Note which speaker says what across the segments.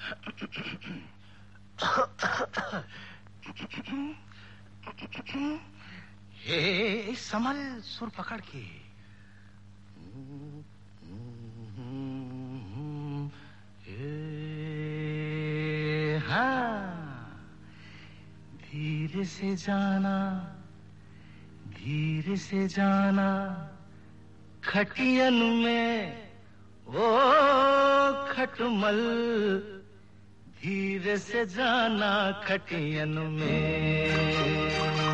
Speaker 1: हे संभल, सुर पकड़ के। हाँ, धीरे से जाना, धीरे से जाना खटियन में, ओ खटमल, धीरे से जाना खटियन में।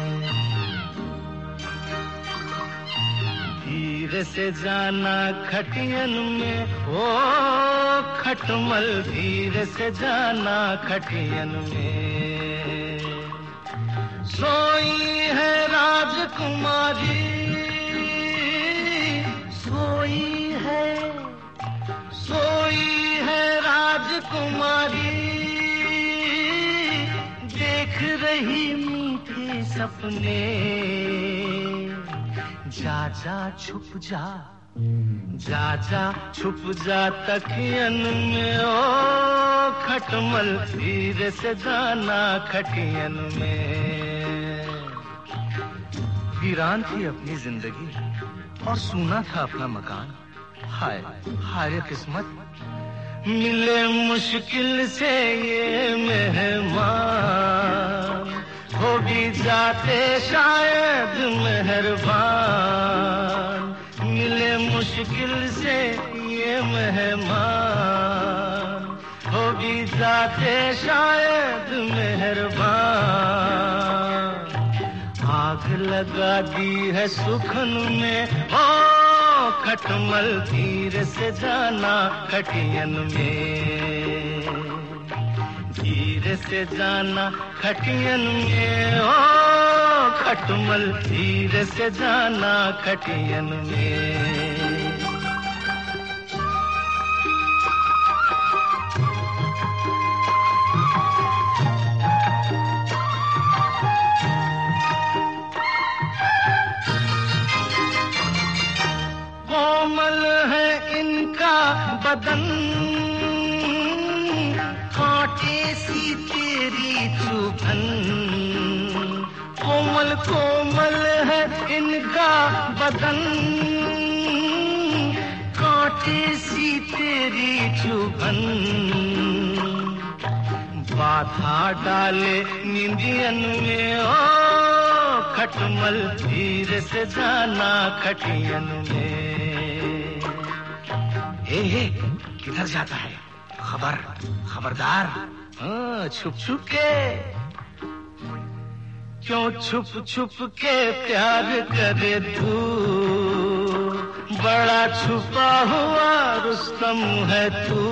Speaker 1: धीरे से जाना खटियन में, ओ खटमल, धीरे से जाना खटियन में। सोई है राजकुमारी, सोई है राजकुमारी, देख रही मीठे सपने। जा जा छुप जा, जा जा छुप जा तकियन में, ओ खटमल, धीरे से जाना खटियन में। वीरान थी अपनी जिंदगी और सूना था अपना मकान। हाय हाय किस्मत, मिले मुश्किल से ये मेहमान, हो भी जाते शायद मेहरबान। मिले मुश्किल से ये मेहमान, हो भी जाते शायद मेहरबान। आग लगा दी है सुखन में, ओ खटमल, धीरे से जाना खटियन में। धीरे से जाना खटियन में, ओ खटमल, धीरे से जाना खटियन में। कोमल है इनका बदन, कांटे सी तेरी चुभन। कोमल कोमल है इनका बदन, कांटे सी तेरी चुभन। बाधा डाले निंदियन में, ओ खटमल, धीरे से जाना खटियन में। हे किधर जाता है? खबरदार, छुप छुप के। क्यों छुप छुप के प्यार करे तू, बड़ा छुपा हुआ रुस्तम है तू।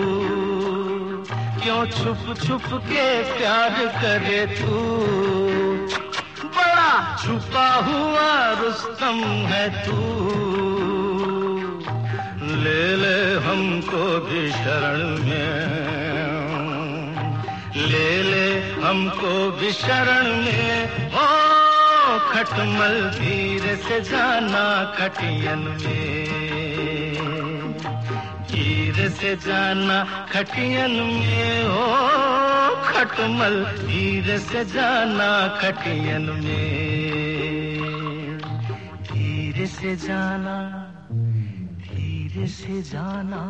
Speaker 1: क्यों छुप छुप के प्यार करे तू, बड़ा छुपा हुआ रुस्तम है तू। ले ले हमको भी शरण में, ले ले हमको भी शरण में, ओ खटमल, धीरे से जाना खटियन में। धीरे से जाना खटियन में, ओ खटमल, धीरे से जाना खटियन में। धीरे से जाना, धीरे से जाना,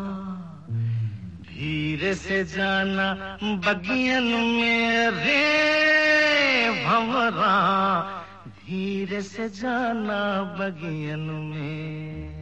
Speaker 1: धीरे से जाना बगियन में रे भंवरा, धीरे से जाना बगियन में।